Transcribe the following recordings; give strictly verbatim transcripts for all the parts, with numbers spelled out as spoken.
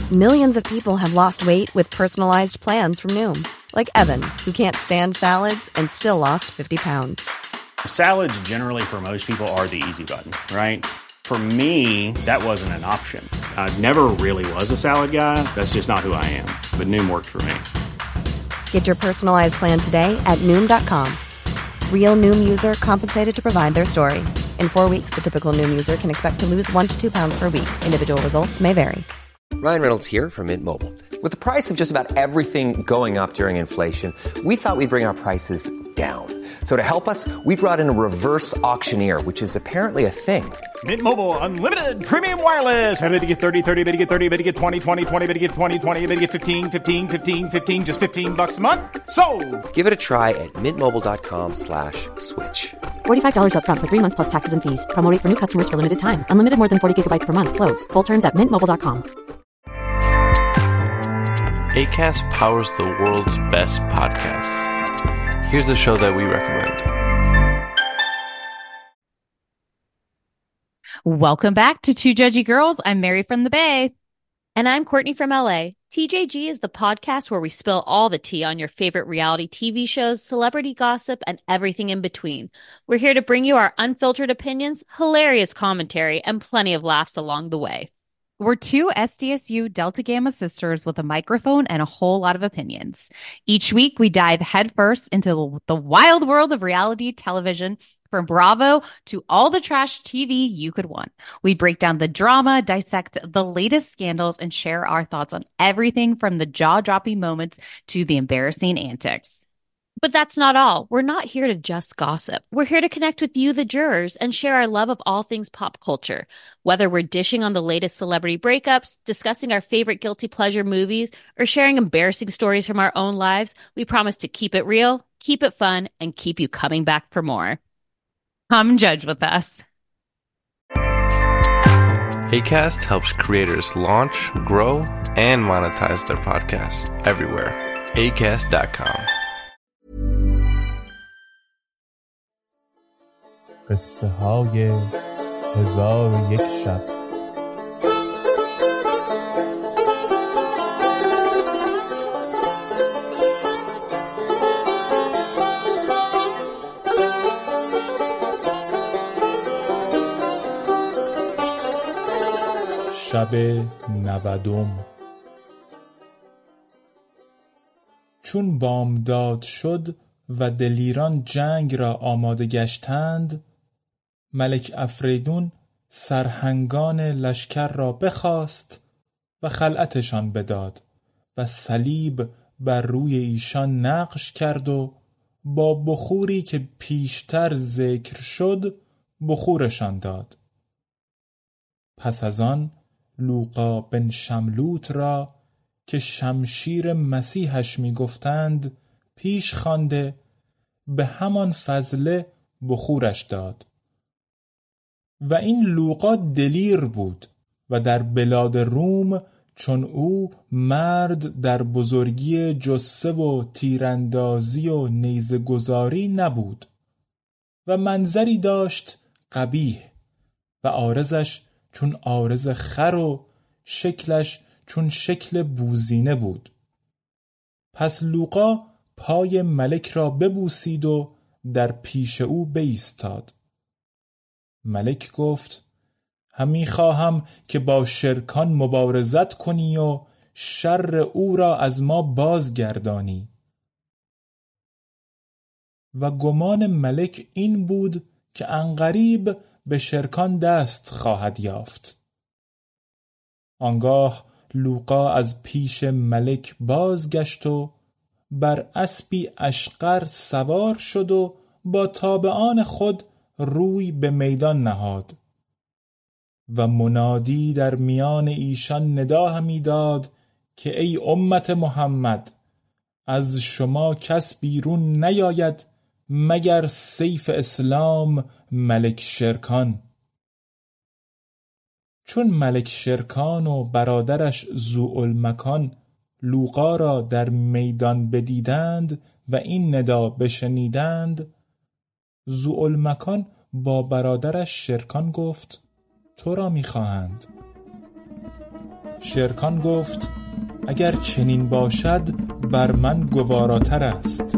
Millions of people have lost weight with personalized plans from Noom. Like Evan, who can't stand salads and still lost fifty pounds. Salads generally for most people are the easy button, right? For me, that wasn't an option. I never really was a salad guy. That's just not who I am. But Noom worked for me. Get your personalized plan today at Noom dot com. Real Noom user compensated to provide their story. In four weeks, the typical Noom user can expect to lose one to two pounds per week. Individual results may vary. Ryan Reynolds here from Mint Mobile. With the price of just about everything going up during inflation, we thought we'd bring our prices down. So to help us, we brought in a reverse auctioneer, which is apparently a thing. Mint Mobile Unlimited Premium Wireless. How to get thirty, thirty, how to get thirty, how to get twenty, twenty, twenty, how to get twenty, twenty, how to get fifteen, fifteen, fifteen, fifteen, just fifteen bucks a month? Sold! Give it a try at mintmobile.com slash switch. forty-five dollars up front for three months plus taxes and fees. Promo rate for new customers for limited time. Unlimited more than forty gigabytes per month. Slows full terms at mint mobile dot com. Acast powers the world's best podcasts. Here's a show that we recommend. Welcome back to Two Judgy Girls. I'm Mary from the Bay. And I'm Courtney from L A. T J G is the podcast where we spill all the tea on your favorite reality T V shows, celebrity gossip, and everything in between. We're here to bring you our unfiltered opinions, hilarious commentary, and plenty of laughs along the way. We're two S D S U Delta Gamma sisters with a microphone and a whole lot of opinions. Each week, we dive headfirst into the wild world of reality television, from Bravo to all the trash T V you could want. We break down the drama, dissect the latest scandals, and share our thoughts on everything from the jaw-dropping moments to the embarrassing antics. But that's not all. We're not here to just gossip. We're here to connect with you, the jurors, and share our love of all things pop culture. Whether we're dishing on the latest celebrity breakups, discussing our favorite guilty pleasure movies, or sharing embarrassing stories from our own lives, we promise to keep it real, keep it fun, and keep you coming back for more. Come judge with us. Acast helps creators launch, grow, and monetize their podcasts everywhere. acast dot com. قصه های هزار و یک شب. شب نودم. چون بامداد شد و دلیران جنگ را آماده گشتند، ملک افریدون سرهنگان لشکر را بخواست و خلعتشان بداد و صلیب بر روی ایشان نقش کرد و با بخوری که پیشتر ذکر شد بخورشان داد. پس از آن لوقا بن شملوت را که شمشیر مسیحش می گفتند پیش خوانده به همان فضله بخورش داد. و این لوقا دلیر بود و در بلاد روم چون او مرد در بزرگی جسه و تیراندازی و نیزه گذاری نبود و منظری داشت قبیح و عارضش چون عارض خر و شکلش چون شکل بوزینه بود. پس لوقا پای ملک را ببوسید و در پیش او بایستاد. ملک گفت همی خواهم که با شرکان مبارزت کنی و شر او را از ما بازگردانی. و گمان ملک این بود که عنقریب به شرکان دست خواهد یافت. آنگاه لوقا از پیش ملک بازگشت و بر اسبی اشقر سوار شد و با تابعان خود روی به میدان نهاد و منادی در میان ایشان ندا همی داد که ای امت محمد، از شما کس بیرون نیاید مگر سیف اسلام ملک شرکان. چون ملک شرکان و برادرش ذوالمکان لوقا را در میدان بدیدند و این ندا بشنیدند، ذوالمکان با برادرش شرکان گفت تو را می‌خواهند. شرکان گفت اگر چنین باشد بر من گواراتر است.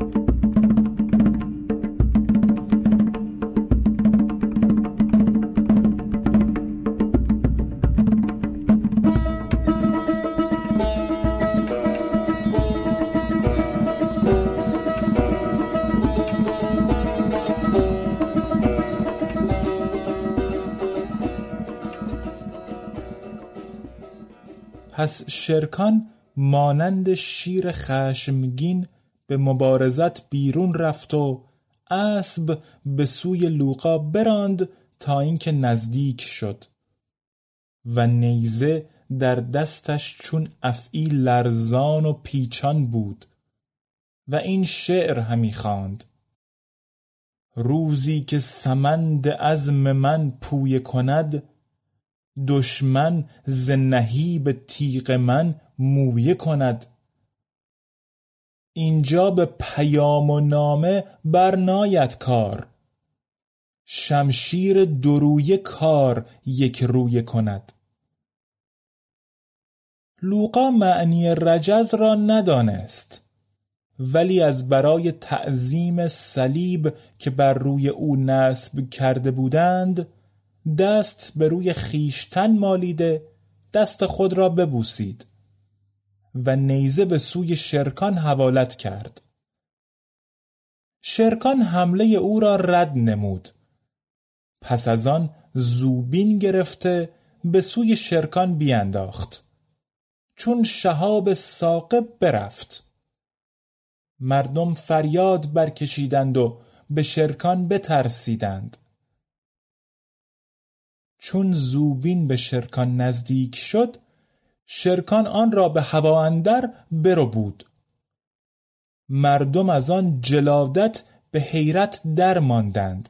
پس شرکان مانند شیر خشمگین به مبارزت بیرون رفت و اسب به سوی لوقا براند تا اینکه نزدیک شد و نیزه در دستش چون افعی لرزان و پیچان بود و این شعر همی خواند: روزی که سمند عزم من پویه کند، دشمن ز نهیب تیغ من مویه کند. اینجا به پیام و نامه برناید کار، شمشیر درویه کار یک رویه کند. لوقا معنی رجز را ندانست، ولی از برای تعظیم صلیب که بر روی او نصب کرده بودند دست به روی خیشتن مالیده دست خود را ببوسید و نیزه به سوی شرکان حوالت کرد. شرکان حمله او را رد نمود، پس از آن زوبین گرفته به سوی شرکان بیانداخت. چون شهاب ثاقب برفت، مردم فریاد برکشیدند و به شرکان بترسیدند. چون زوبین به شرکان نزدیک شد، شرکان آن را به هوا اندر برو بود. مردم از آن جلادت به حیرت در ماندند.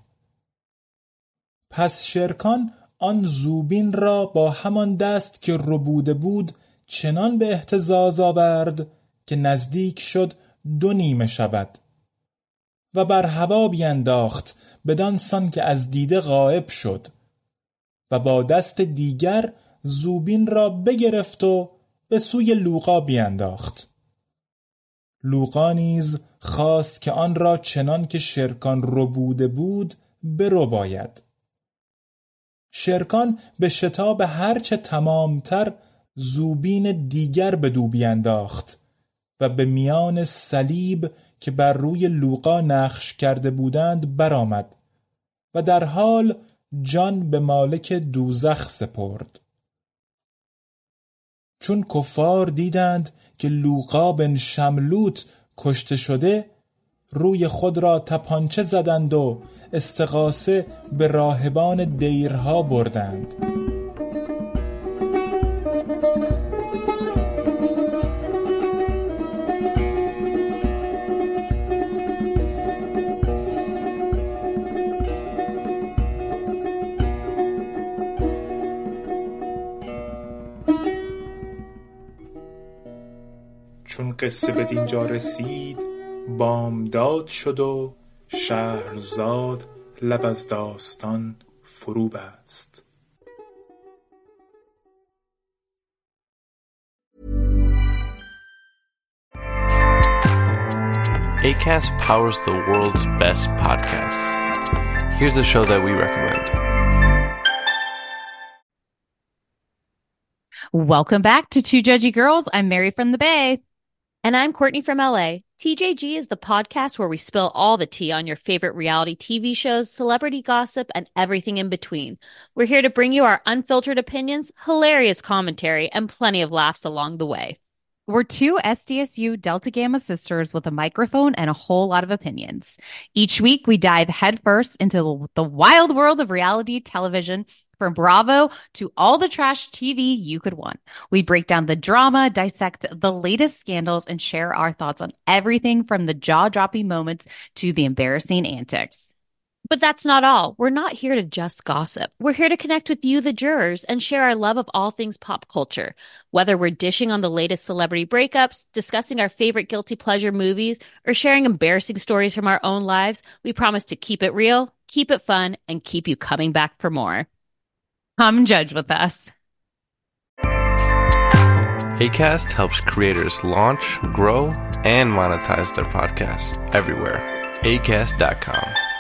پس شرکان آن زوبین را با همان دست که ربوده بود چنان به اهتزاز آورد که نزدیک شد دو نیمه شود و بر هوا بینداخت بدان سان که از دیده غائب شد و با دست دیگر زوبین را بگرفت و به سوی لوقا بینداخت. لوقا نیز خواست که آن را چنان که شرکان ربوده بود برو باید. شرکان به شتاب هرچه تمامتر زوبین دیگر بدو بینداخت و به میان صلیب که بر روی لوقا نقش کرده بودند برآمد و در حال جان به مالک دوزخ سپرد. چون کفار دیدند که لوقا بن شملوت کشته شده، روی خود را تپانچه زدند و استغاثه به راهبان دیرها بردند. چون قصه به دینجا رسید، بامداد شد و شهرزاد لب از داستان فرو بست. Acast powers the world's best podcasts. Here's a show that we recommend. Welcome back to Two Judgy Girls. I'm Mary from the Bay. And I'm Courtney from L A. T J G is the podcast where we spill all the tea on your favorite reality T V shows, celebrity gossip, and everything in between. We're here to bring you our unfiltered opinions, hilarious commentary, and plenty of laughs along the way. We're two S D S U Delta Gamma sisters with a microphone and a whole lot of opinions. Each week, we dive headfirst into the wild world of reality television, from Bravo to all the trash T V you could want. We break down the drama, dissect the latest scandals, and share our thoughts on everything from the jaw-dropping moments to the embarrassing antics. But that's not all. We're not here to just gossip. We're here to connect with you, the jurors, and share our love of all things pop culture. Whether we're dishing on the latest celebrity breakups, discussing our favorite guilty pleasure movies, or sharing embarrassing stories from our own lives, we promise to keep it real, keep it fun, and keep you coming back for more. Come judge with us. Acast helps creators launch, grow, and monetize their podcasts everywhere. acast dot com.